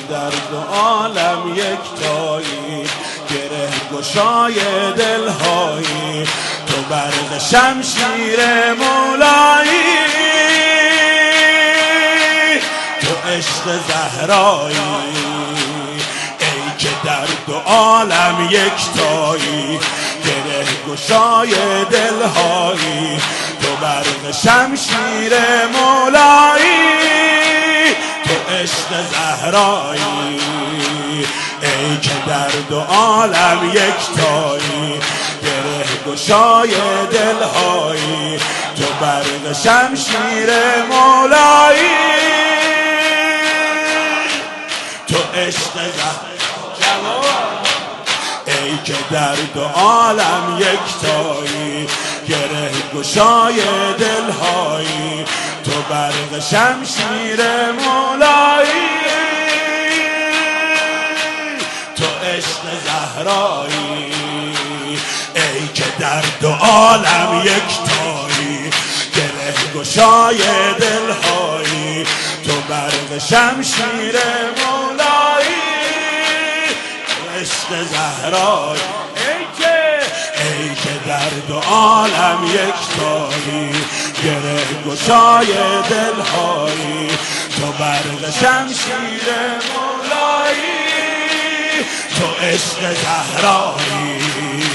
در دو عالم یکتایی، گره گشای دلهایی، تو برق شمشیر مولایی، تو عشق زهرایی، ای که در دو عالم یکتایی، گره گشای دلهایی، تو برق شمشیر مولایی، تو عشق زهرایی، ای که در دو عالم یکتایی، گره گشای دلهایی، تو برق شمشیر مولایی، تو عشق زهرایی، ای که در دو عالم یکتایی، گره گشای دلهایی، تو برق شمشیر مولایی، تو عشق زهرایی، ای که در دو عالم یکتایی، گره گشای دلهایی، تو برق شمشیر مولایی، تو عشق زهرایی، ای که در دو عالم یکتایی، گره گشای دلهایی، تو برق شمشیر مولایی، تو عشق زهرایی،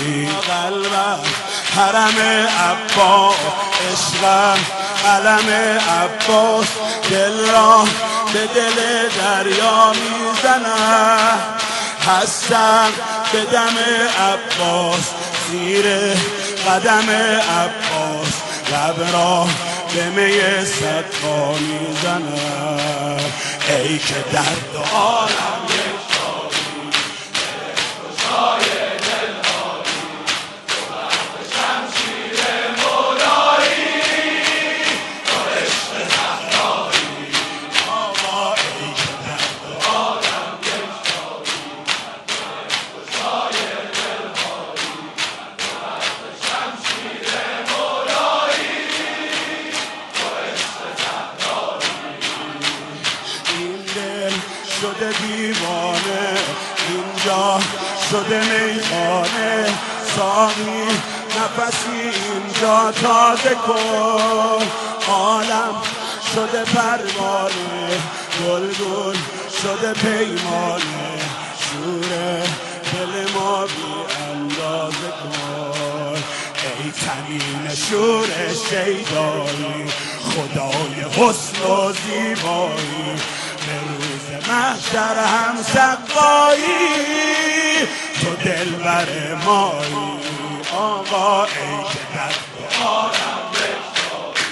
قلبم حرم عباس، عشقم علم عباس، دل را به دل دریا میزنم، هستم به دم عباس، زیر قدم عباس، لب را به می صدقا میزنم، ای که در دو عالم یکتایی، گشای دلهایی، تو برق شمشیر مولایی، تو عشق زهرایی، آقا ای که در دو عالم یکتایی، گشای دلهایی، تو برق شمشیر مولایی، تو عشق زهرایی، این دل شده دیوانه، اینجا شده میخانه، ساقی نفسی اینجا تازه کن، عالم شده پروانه، گلگل شده پیمانه، شور دل ما بی اندازه کن، ای تنین شور شیدایی، خدای حسن و زیبایی، به روز محشر هم سقایی، تو دلبر مایی، آقا ای که در دو عالم یکتایی،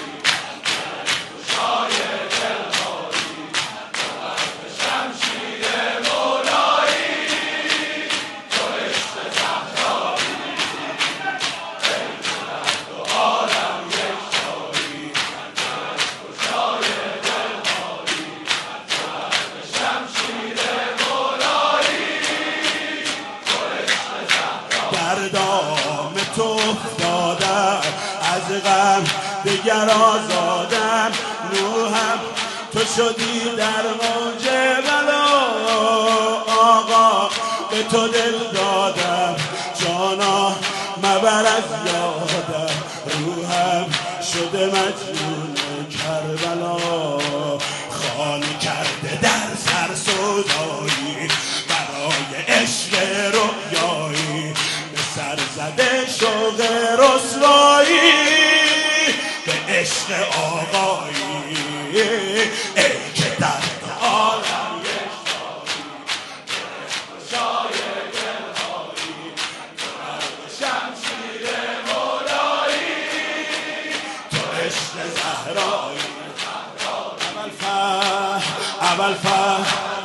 گشای دلهایی، تو برق شمشیر مولایی، تو عشق زهرایی، ای که در دو عالم یکتایی، گشای دلهایی، تو برق شمشیر مولایی، تو عشق زهرایی، در دام تو افتادم، از غم دگر آزادم، روحم تو شدی در موج بلا، آقا به تو دل دادم، جانا مبر از یادم، روحم شده مجنون کربلا، خانه کرده در سر سودایی، برای عشق رؤیایی، به سر زده شوق رسوایی، به عشق آقایی، ای که در عالم یکتایی، گشای دلهایی، تو برق شمشیر مولایی، تو عشق زهرایی، ابوالفتح